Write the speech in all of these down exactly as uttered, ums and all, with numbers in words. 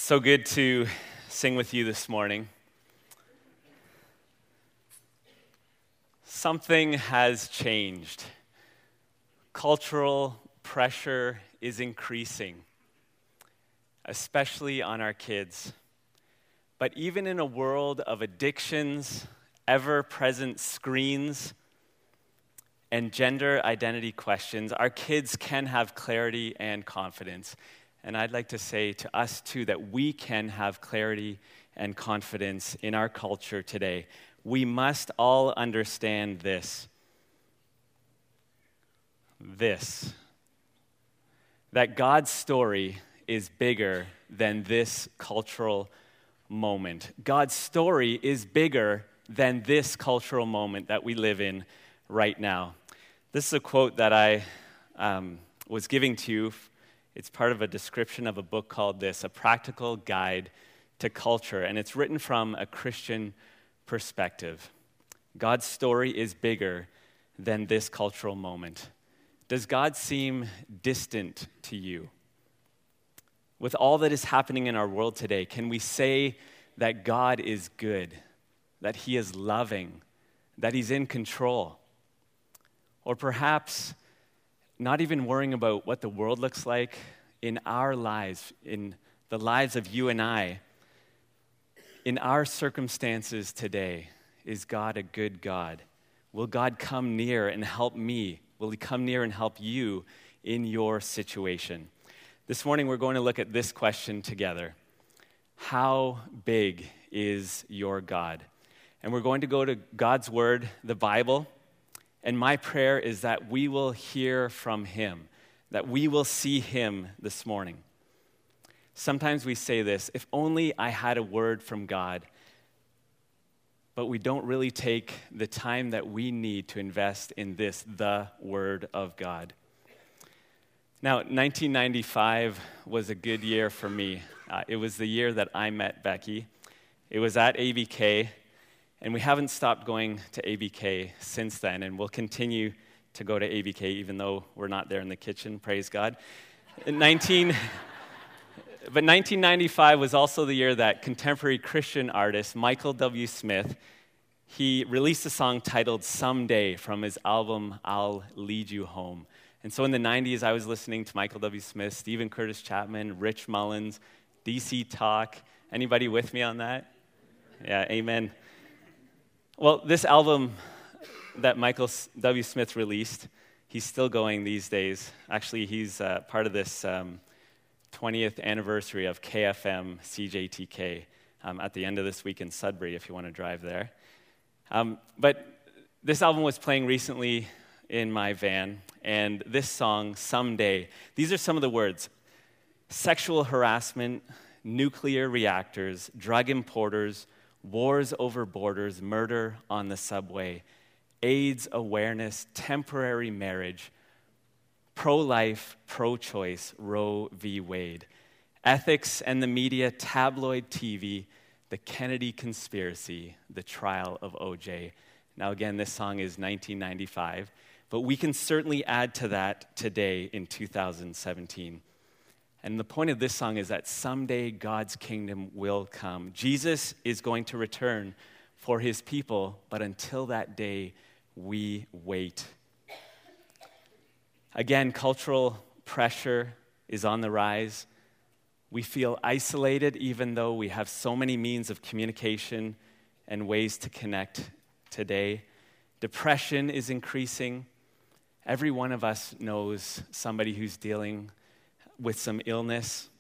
So good to sing with you this morning. Something has changed. Cultural pressure is increasing, especially on our kids. But even in a world of addictions, ever-present screens, and gender identity questions, our kids can have clarity and confidence. And I'd like to say to us, too, that we can have clarity and confidence in our culture today. We must all understand this. This. That God's story is bigger than this cultural moment. God's story is bigger than this cultural moment that we live in right now. This is a quote that I um, was giving to you. It's part of a description of a book called This, A Practical Guide to Culture, and it's written from a Christian perspective. God's story is bigger than this cultural moment. Does God seem distant to you? With all that is happening in our world today, can we say that God is good, that He is loving, that He's in control? Or perhaps not even worrying about what the world looks like in our lives, in the lives of you and I, in our circumstances today, is God a good God? Will God come near and help me? Will He come near and help you in your situation? This morning we're going to look at this question together. How big is your God? And we're going to go to God's Word, the Bible. And my prayer is that we will hear from Him, that we will see Him this morning. Sometimes we say this, if only I had a word from God, but we don't really take the time that we need to invest in this, the Word of God. Now, nineteen ninety-five was a good year for me. Uh, it was the year that I met Becky. It was at A B K. And we haven't stopped going to A B K since then, and we'll continue to go to A B K even though we're not there in the kitchen, praise God. In nineteen, but nineteen ninety-five was also the year that contemporary Christian artist Michael W. Smith, he released a song titled Someday from his album, I'll Lead You Home. And so in the nineties, I was listening to Michael W. Smith, Stephen Curtis Chapman, Rich Mullins, D C Talk. Anybody with me on that? Yeah, amen. Well, this album that Michael W. Smith released, he's still going these days. Actually, he's uh, part of this um, twentieth anniversary of K F M C J T K um, at the end of this week in Sudbury, if you want to drive there. Um, but this album was playing recently in my van, and this song, Someday, these are some of the words. Sexual harassment, nuclear reactors, drug importers, wars over borders, murder on the subway, AIDS awareness, temporary marriage, pro-life, pro-choice, Roe v. Wade, ethics and the media, tabloid T V, the Kennedy conspiracy, the trial of O J. Now again, this song is nineteen ninety-five, but we can certainly add to that today in two thousand seventeen. And the point of this song is that someday God's kingdom will come. Jesus is going to return for His people, but until that day, we wait. Again, cultural pressure is on the rise. We feel isolated even though we have so many means of communication and ways to connect today. Depression is increasing. Every one of us knows somebody who's dealing with some illness,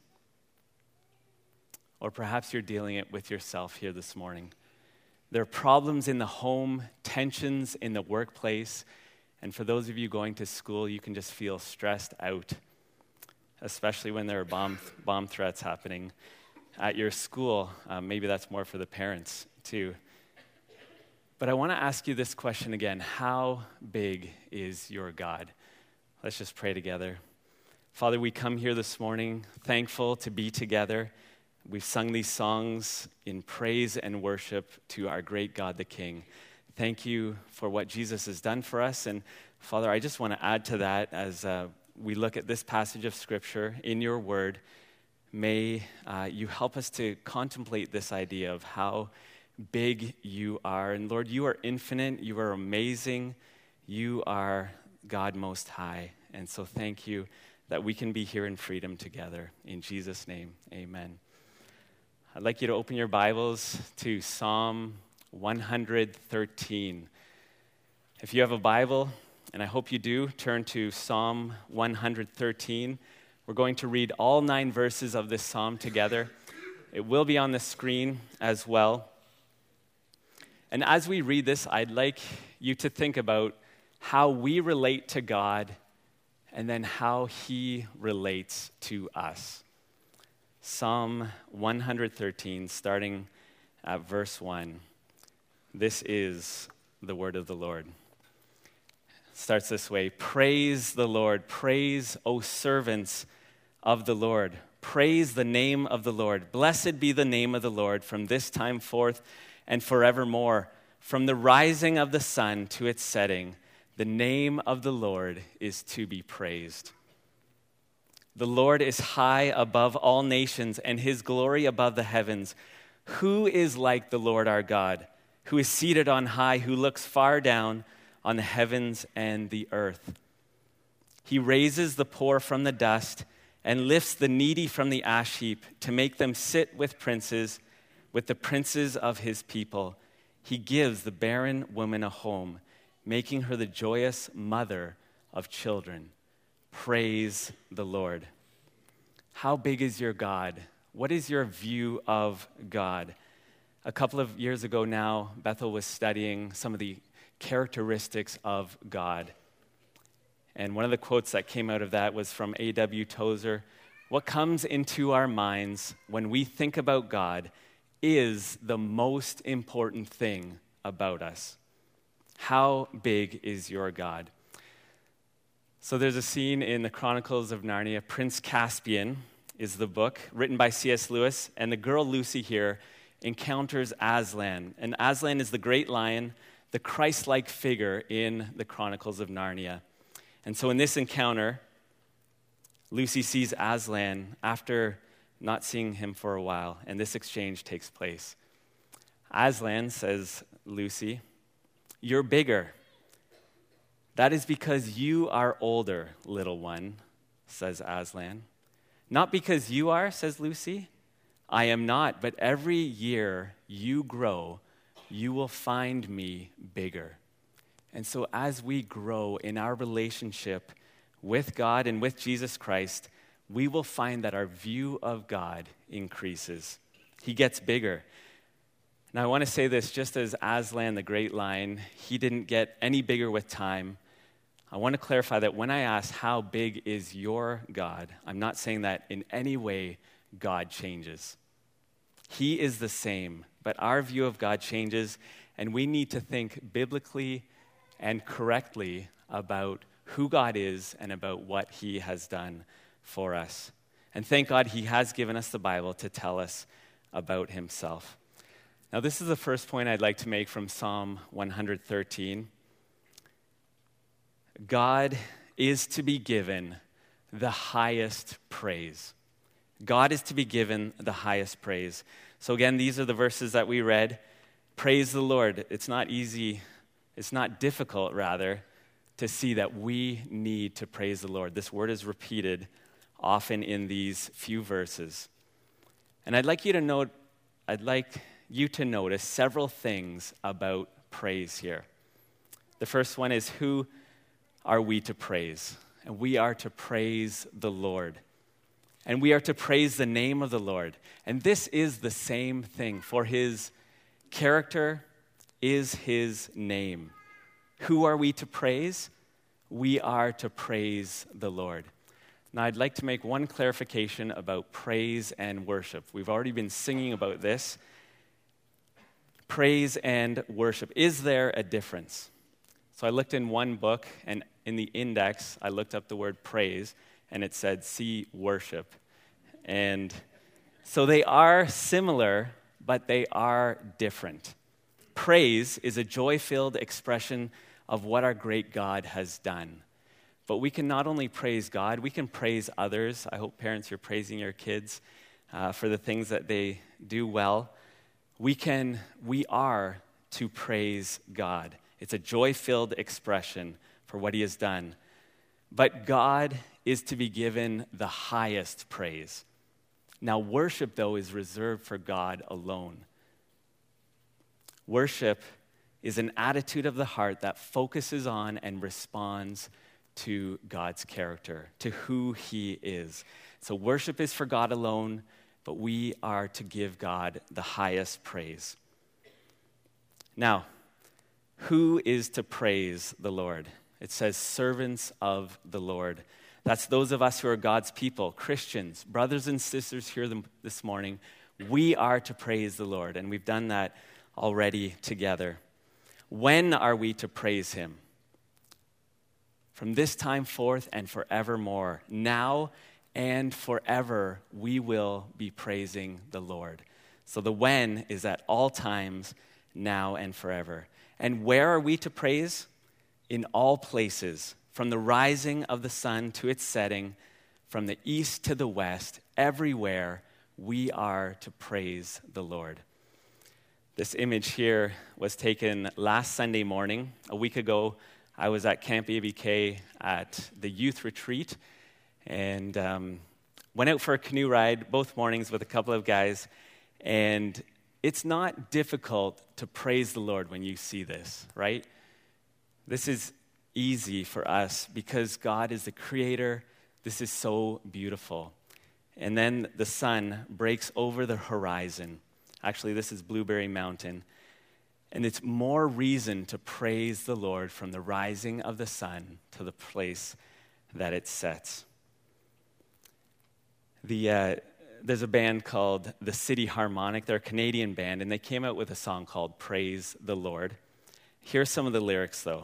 or perhaps you're dealing it with yourself here this morning. There are problems in the home, tensions in the workplace, and for those of you going to school, you can just feel stressed out, especially when there are bomb bomb threats happening at your school. Um, maybe that's more for the parents too. But I want to ask you this question again. How big is your God? Let's just pray together. Father, we come here this morning thankful to be together. We've sung these songs in praise and worship to our great God, the King. Thank you for what Jesus has done for us. And Father, I just want to add to that as uh, we look at this passage of Scripture in your word, may uh, you help us to contemplate this idea of how big you are. And Lord, you are infinite, you are amazing, you are God Most High. And so thank you that we can be here in freedom together. In Jesus' name, amen. I'd like you to open your Bibles to Psalm one hundred thirteen. If you have a Bible, and I hope you do, turn to Psalm one hundred thirteen. We're going to read all nine verses of this psalm together. It will be on the screen as well. And as we read this, I'd like you to think about how we relate to God and then how he relates to us. Psalm one hundred thirteen, starting at verse one. This is the word of the Lord. It starts this way: Praise the Lord, praise, O servants of the Lord. Praise the name of the Lord. Blessed be the name of the Lord from this time forth and forevermore. From the rising of the sun to its setting, the name of the Lord is to be praised. The Lord is high above all nations, and his glory above the heavens. Who is like the Lord our God, who is seated on high, who looks far down on the heavens and the earth? He raises the poor from the dust and lifts the needy from the ash heap to make them sit with princes, with the princes of his people. He gives the barren woman a home, making her the joyous mother of children. Praise the Lord. How big is your God? What is your view of God? A couple of years ago now, Bethel was studying some of the characteristics of God. And one of the quotes that came out of that was from A W Tozer. What comes into our minds when we think about God is the most important thing about us. How big is your God? So there's a scene in the Chronicles of Narnia. Prince Caspian is the book, written by C S Lewis, and the girl Lucy here encounters Aslan. And Aslan is the great lion, the Christ-like figure in the Chronicles of Narnia. And so in this encounter, Lucy sees Aslan after not seeing him for a while, and this exchange takes place. Aslan says, Lucy, "You're bigger." "That is because you are older, little one," says Aslan. "Not because you are," says Lucy. "I am not, but every year you grow, you will find me bigger." And so as we grow in our relationship with God and with Jesus Christ, we will find that our view of God increases. He gets bigger. Now I want to say this, just as Aslan, the great lion, he didn't get any bigger with time. I want to clarify that when I ask how big is your God, I'm not saying that in any way God changes. He is the same, but our view of God changes, and we need to think biblically and correctly about who God is and about what he has done for us. And thank God he has given us the Bible to tell us about himself. Now, this is the first point I'd like to make from Psalm one hundred thirteen. God is to be given the highest praise. God is to be given the highest praise. So again, these are the verses that we read. Praise the Lord. It's not easy, it's not difficult, rather, to see that we need to praise the Lord. This word is repeated often in these few verses. And I'd like you to note, I'd like you to notice several things about praise here. The first one is, who are we to praise? And we are to praise the Lord. And we are to praise the name of the Lord. And this is the same thing, for his character is his name. Who are we to praise? We are to praise the Lord. Now, I'd like to make one clarification about praise and worship. We've already been singing about this. Praise and worship. Is there a difference? So I looked in one book, and in the index, I looked up the word praise, and it said, see worship. And so they are similar, but they are different. Praise is a joy-filled expression of what our great God has done. but we can not only praise God, we can praise others. I hope parents, you're praising your kids uh, for the things that they do well. We can, we are to praise God. It's a joy-filled expression for what he has done. But God is to be given the highest praise. Now, worship, though, is reserved for God alone. Worship is an attitude of the heart that focuses on and responds to God's character, to who he is. So worship is for God alone, but we are to give God the highest praise. Now, who is to praise the Lord? It says servants of the Lord. That's those of us who are God's people, Christians, brothers and sisters here this morning. We are to praise the Lord, and we've done that already together. When are we to praise him? From this time forth and forevermore. Now and forever we will be praising the Lord. So the when is at all times, now and forever. And where are we to praise? In all places, from the rising of the sun to its setting, from the east to the west, everywhere we are to praise the Lord. This image here was taken last Sunday morning. A week ago, I was at Camp A B K at the youth retreat and um, went out for a canoe ride both mornings with a couple of guys. And it's not difficult to praise the Lord when you see this, right? This is easy for us because God is the creator. This is so beautiful. And then the sun breaks over the horizon. Actually, this is Blueberry Mountain. And it's more reason to praise the Lord from the rising of the sun to the place that it sets. The, uh, there's a band called the City Harmonic. They're a Canadian band, and they came out with a song called Praise the Lord. Here's some of the lyrics, though.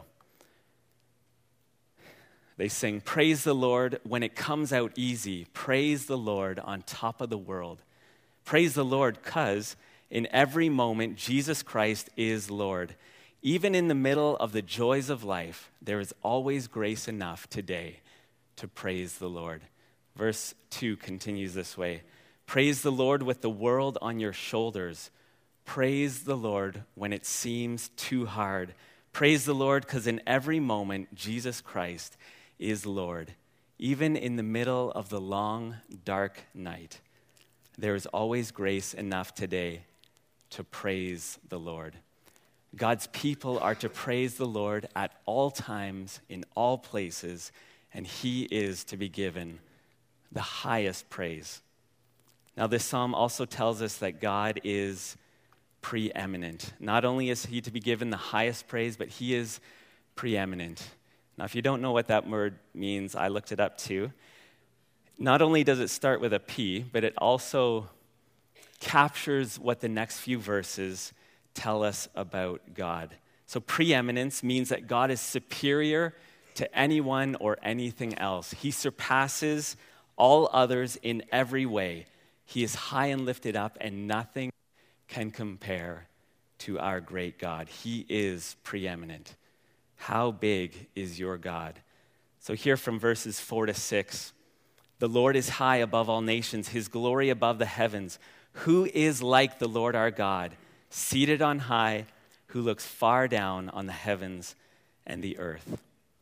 They sing, praise the Lord when it comes out easy. Praise the Lord on top of the world. Praise the Lord because in every moment, Jesus Christ is Lord. Even in the middle of the joys of life, there is always grace enough today to praise the Lord. Verse two continues this way. Praise the Lord with the world on your shoulders. Praise the Lord when it seems too hard. Praise the Lord because in every moment, Jesus Christ is Lord. Even in the middle of the long, dark night, there is always grace enough today to praise the Lord. God's people are to praise the Lord at all times, in all places, and he is to be given the highest praise. Now, this psalm also tells us that God is preeminent. Not only is he to be given the highest praise, but he is preeminent. Now, if you don't know what that word means, I looked it up too. Not only does it start with a P, but it also captures what the next few verses tell us about God. So preeminence means that God is superior to anyone or anything else. He surpasses all others in every way. He is high and lifted up, and nothing can compare to our great God. He is preeminent. How big is your God? So here from verses four to six, the Lord is high above all nations, his glory above the heavens. Who is like the Lord our God, seated on high, who looks far down on the heavens and the earth?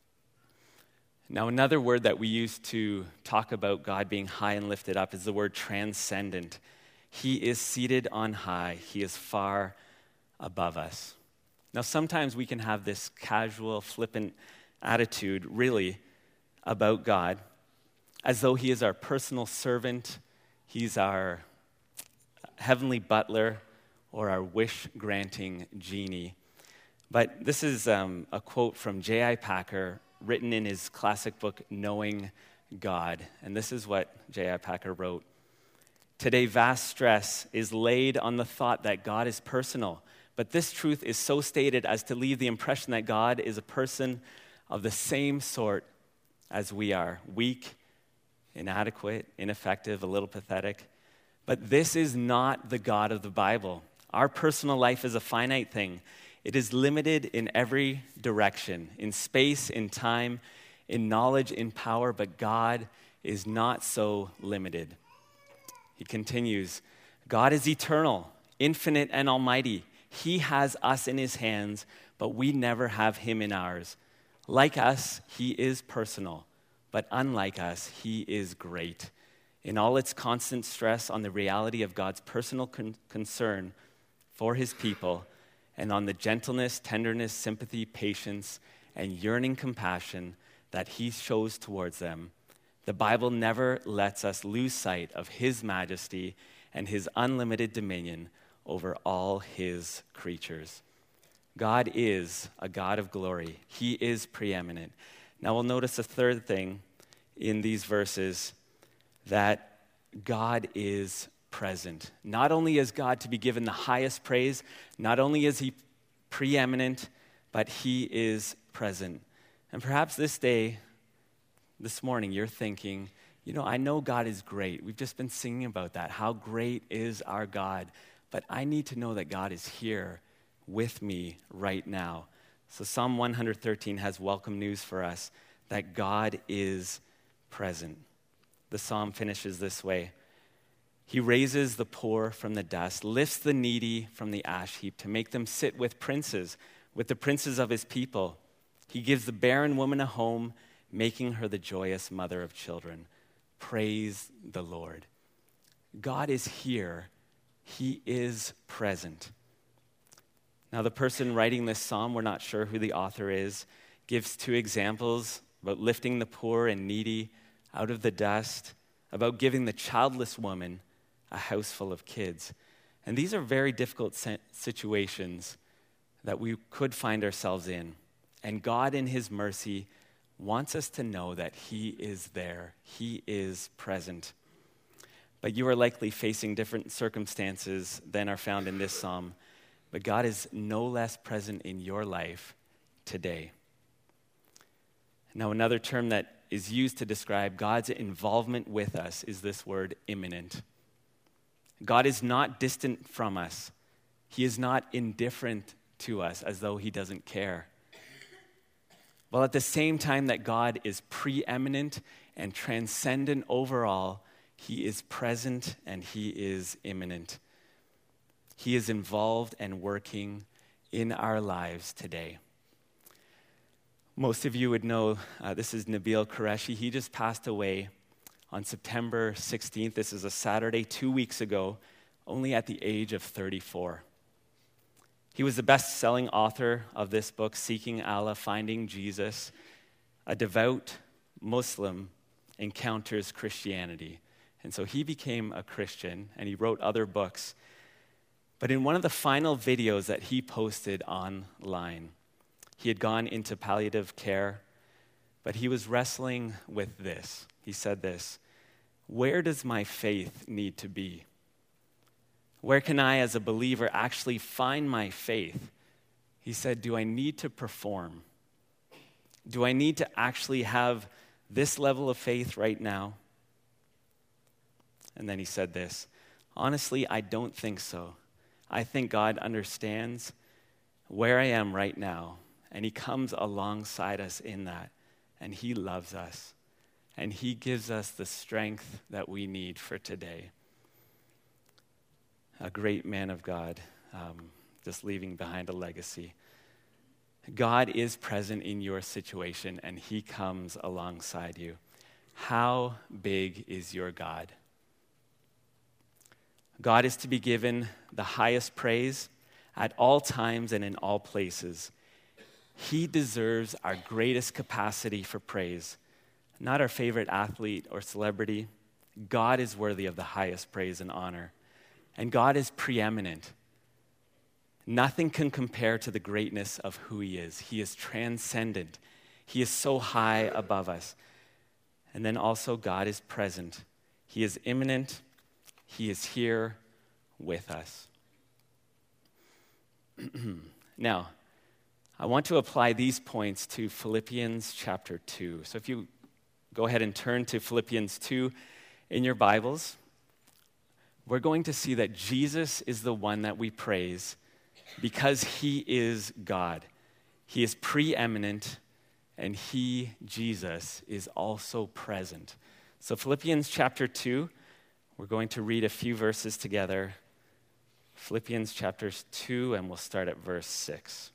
Now, another word that we use to talk about God being high and lifted up is the word transcendent. He is seated on high. He is far above us. Now, sometimes we can have this casual, flippant attitude, really, about God, as though he is our personal servant, he's our heavenly butler, or our wish-granting genie. But this is um, a quote from J I Packer, written in his classic book, Knowing God. And this is what J I Packer wrote. Today, vast stress is laid on the thought that God is personal, but this truth is so stated as to leave the impression that God is a person of the same sort as we are, weak, inadequate, ineffective, a little pathetic. But this is not the God of the Bible. Our personal life is a finite thing. It is limited in every direction, in space, in time, in knowledge, in power, but God is not so limited. He continues, God is eternal, infinite, and almighty. He has us in his hands, but we never have him in ours. Like us, he is personal, but unlike us, he is great. In all its constant stress on the reality of God's personal con- concern for his people, and on the gentleness, tenderness, sympathy, patience, and yearning compassion that he shows towards them, the Bible never lets us lose sight of his majesty and his unlimited dominion over all his creatures. God is a God of glory. He is preeminent. Now we'll notice a third thing in these verses, that God is present. Not only is God to be given the highest praise, not only is he preeminent, but he is present. And perhaps this day, this morning, you're thinking, you know, I know God is great. We've just been singing about that. How great is our God? But I need to know that God is here with me right now. So Psalm one thirteen has welcome news for us, that God is present. The psalm finishes this way. He raises the poor from the dust, lifts the needy from the ash heap to make them sit with princes, with the princes of his people. He gives the barren woman a home, making her the joyous mother of children. Praise the Lord. God is here. He is present. Now, the person writing this psalm, we're not sure who the author is, gives two examples about lifting the poor and needy out of the dust, about giving the childless woman a house full of kids. And these are very difficult situations that we could find ourselves in. And God, in his mercy, wants us to know that he is there. He is present. But you are likely facing different circumstances than are found in this psalm. But God is no less present in your life today. Now, another term that is used to describe God's involvement with us is this word imminent. God is not distant from us. He is not indifferent to us as though he doesn't care. While at the same time that God is preeminent and transcendent over all, he is present and he is imminent. He is involved and working in our lives today. Most of you would know uh, this is Nabil Qureshi. He just passed away on September sixteenth. This is a Saturday, two weeks ago, only at the age of thirty-four. He was the best-selling author of this book, Seeking Allah, Finding Jesus. A devout Muslim encounters Christianity. And so he became a Christian, and he wrote other books. But in one of the final videos that he posted online, he had gone into palliative care, but he was wrestling with this. He said this, "Where does my faith need to be? Where can I, as a believer, actually find my faith?" He said, "Do I need to perform? Do I need to actually have this level of faith right now?" And then he said this, "Honestly, I don't think so. I think God understands where I am right now, and he comes alongside us in that, and he loves us, and he gives us the strength that we need for today." A great man of God, um, just leaving behind a legacy. God is present in your situation, and he comes alongside you. How big is your God? God is to be given the highest praise at all times and in all places. He deserves our greatest capacity for praise, not our favorite athlete or celebrity. God is worthy of the highest praise and honor. And God is preeminent. Nothing can compare to the greatness of who he is. He is transcendent. He is so high above us. And then also God is present. He is imminent. He is here with us. Now, I want to apply these points to Philippians chapter two. So if you go ahead and turn to Philippians two in your Bibles, we're going to see that Jesus is the one that we praise because he is God. He is preeminent and he, Jesus, is also present. So Philippians chapter two, we're going to read a few verses together. Philippians chapter two, and we'll start at verse six.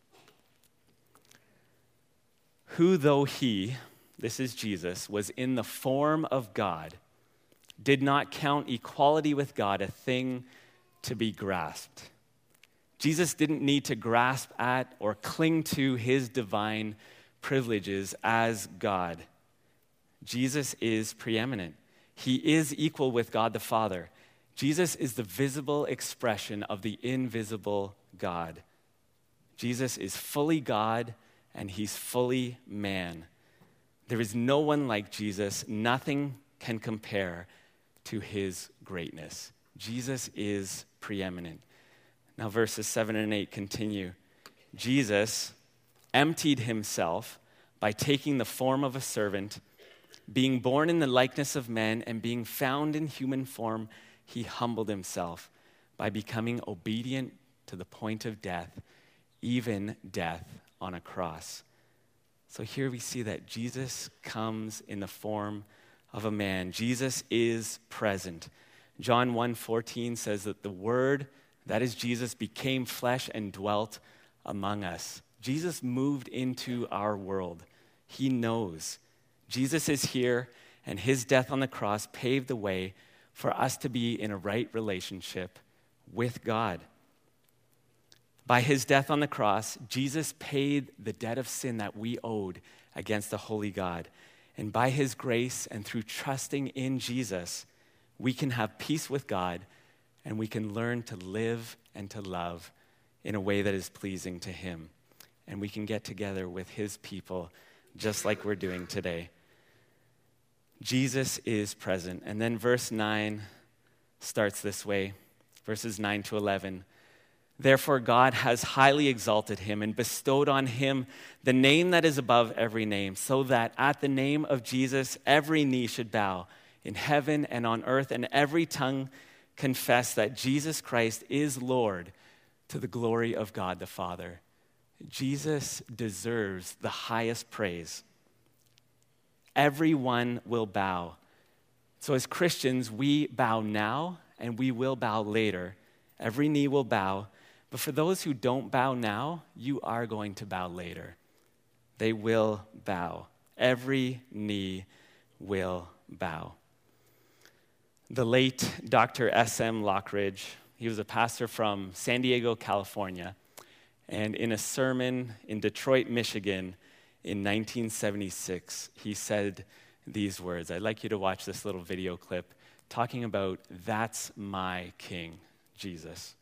Who, though he, this is Jesus, was in the form of God, did not count equality with God a thing to be grasped. Jesus didn't need to grasp at or cling to his divine privileges as God. Jesus is preeminent. He is equal with God the Father. Jesus is the visible expression of the invisible God. Jesus is fully God and he's fully man. There is no one like Jesus. Nothing can compare to his greatness. Jesus is preeminent. Now verses seven and eight continue. Jesus emptied himself by taking the form of a servant, being born in the likeness of men, and being found in human form, he humbled himself by becoming obedient to the point of death, even death on a cross. So here we see that Jesus comes in the form of a man. Jesus is present. John one fourteen says that the Word, that is Jesus, became flesh and dwelt among us. Jesus moved into our world. He knows. Jesus is here, and his death on the cross paved the way for us to be in a right relationship with God. By his death on the cross, Jesus paid the debt of sin that we owed against the holy God. And by his grace and through trusting in Jesus, we can have peace with God and we can learn to live and to love in a way that is pleasing to him. And we can get together with his people just like we're doing today. Jesus is present. And then verse nine starts this way, verses nine to eleven. Therefore, God has highly exalted him and bestowed on him the name that is above every name, so that at the name of Jesus, every knee should bow in heaven and on earth, and every tongue confess that Jesus Christ is Lord, to the glory of God the Father. Jesus deserves the highest praise. Everyone will bow. So as Christians, we bow now and we will bow later. Every knee will bow. But for those who don't bow now, you are going to bow later. They will bow. Every knee will bow. The late Doctor S M Lockridge, he was a pastor from San Diego, California, and in a sermon in Detroit, Michigan in nineteen seventy-six, he said these words. I'd like you to watch this little video clip talking about, "That's my King, Jesus."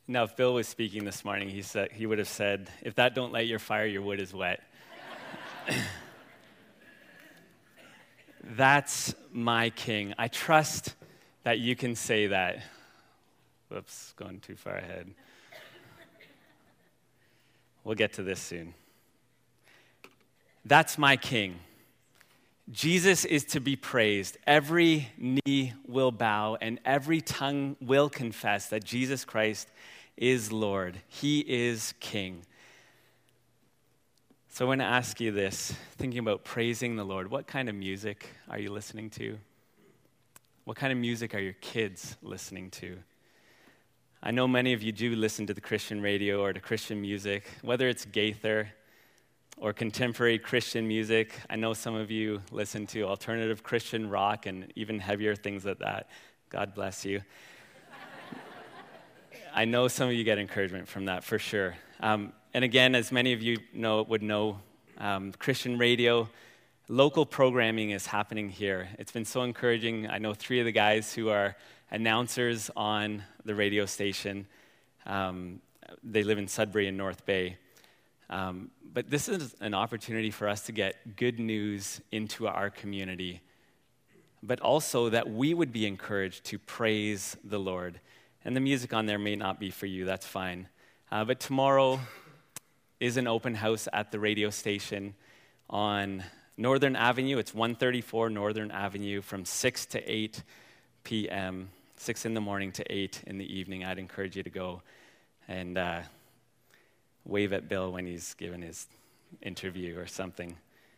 Now, if Bill was speaking this morning, he said he would have said, if that don't light your fire, your wood is wet. That's my King. I trust that you can say that. Whoops, going too far ahead. We'll get to this soon. That's my King. Jesus is to be praised. Every knee will bow and every tongue will confess that Jesus Christ is Lord. He is King. So I want to ask you this, thinking about praising the Lord, what kind of music are you listening to? What kind of music are your kids listening to? I know many of you do listen to the Christian radio or to Christian music, whether it's Gaither or contemporary Christian music. I know some of you listen to alternative Christian rock and even heavier things like that. God bless you. I know some of you get encouragement from that for sure. Um, and again, as many of you know would know, um, Christian radio, local programming is happening here. It's been so encouraging. I know three of the guys who are announcers on the radio station. Um, they live in Sudbury and North Bay. Um, but this is an opportunity for us to get good news into our community, but also that we would be encouraged to praise the Lord. And the music on there may not be for you, that's fine. Uh, but tomorrow is an open house at the radio station on Northern Avenue. It's one thirty-four Northern Avenue from six to eight p.m., six in the morning to eight in the evening. I'd encourage you to go and uh, wave at Bill when he's giving his interview or something.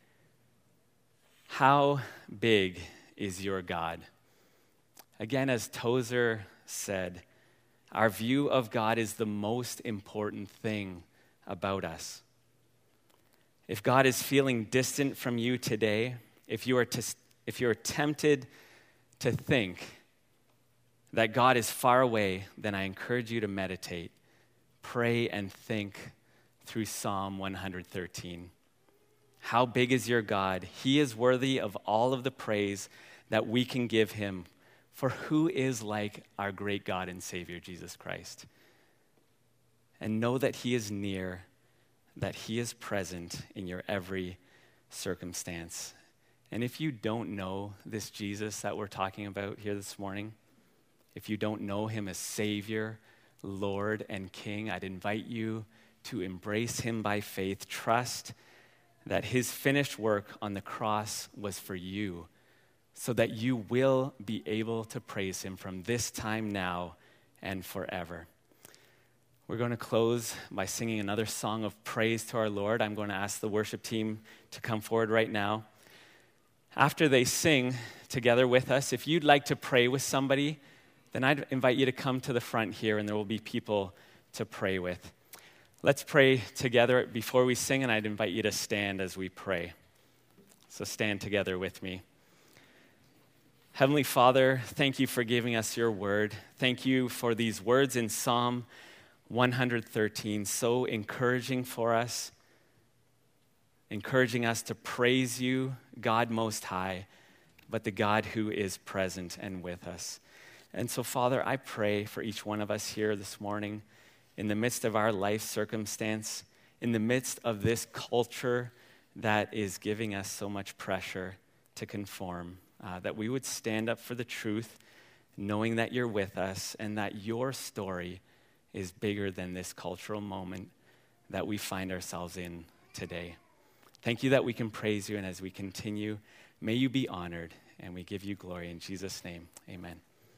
How big is your God? Again, as Tozer said, our view of God is the most important thing about us. If God is feeling distant from you today, if you are to, if you're tempted to think that God is far away, then I encourage you to meditate, pray, and think through Psalm one thirteen. How big is your God? He is worthy of all of the praise that we can give him. For who is like our great God and Savior, Jesus Christ? And know that he is near, that he is present in your every circumstance. And if you don't know this Jesus that we're talking about here this morning, if you don't know him as Savior, Lord, and King, I'd invite you to embrace him by faith. Trust that his finished work on the cross was for you, so that you will be able to praise him from this time now and forever. We're going to close by singing another song of praise to our Lord. I'm going to ask the worship team to come forward right now. After they sing together with us, if you'd like to pray with somebody, then I'd invite you to come to the front here, and there will be people to pray with. Let's pray together before we sing, and I'd invite you to stand as we pray. So stand together with me. Heavenly Father, thank you for giving us your word. Thank you for these words in Psalm one thirteen, so encouraging for us, encouraging us to praise you, God Most High, but the God who is present and with us. And so, Father, I pray for each one of us here this morning, in the midst of our life circumstance, in the midst of this culture that is giving us so much pressure to conform, uh, that we would stand up for the truth, knowing that you're with us and that your story is bigger than this cultural moment that we find ourselves in today. Thank you that we can praise you, and as we continue, may you be honored, and we give you glory in Jesus' name. Amen.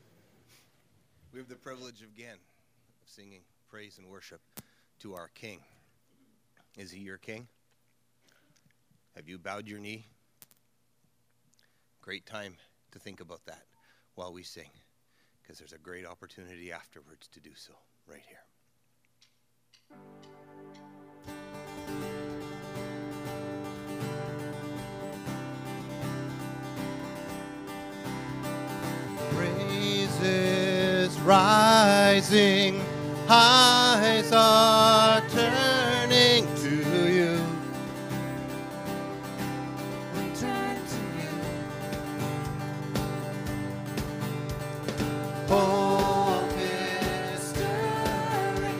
We have the privilege again of singing praise and worship to our King. Is he your King? Have you bowed your knee? Great time to think about that while we sing, because there's a great opportunity afterwards to do so right here. Praises rising, eyes are turning to you. We turn to you. Hope is stirring.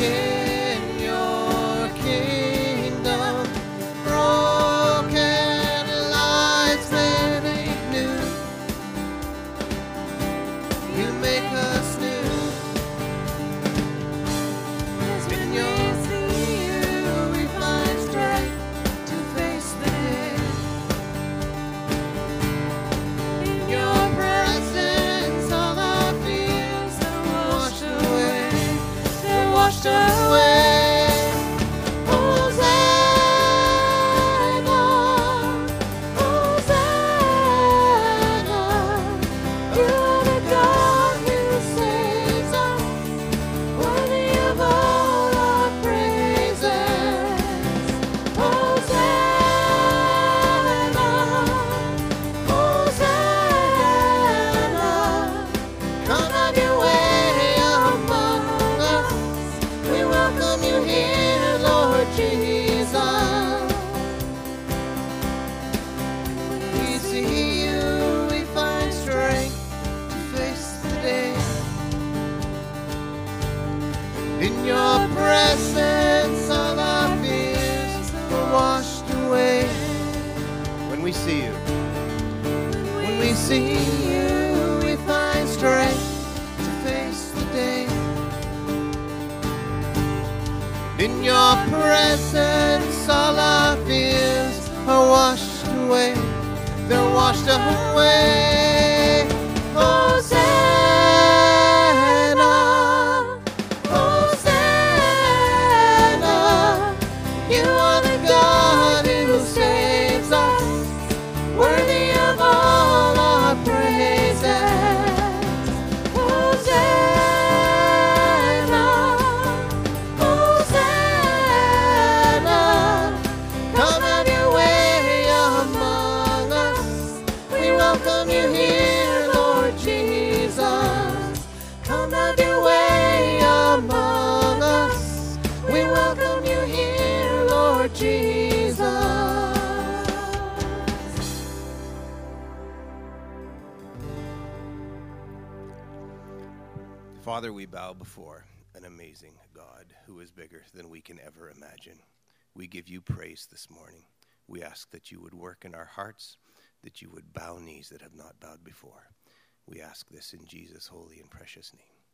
in your kingdom. Broken lives made new. You make us new. In your see you, we find strength to face the day. In your presence, all our fears are washed away. They're washed away. In your presence, all our fears are washed away. When we see you, when we see you, we find strength to face the day. In your presence, all our fears are washed away. They're washed away. Hosanna. Father, we bow before an amazing God who is bigger than we can ever imagine. We give you praise this morning. We ask that you would work in our hearts, that you would bow knees that have not bowed before. We ask this in Jesus' holy and precious name.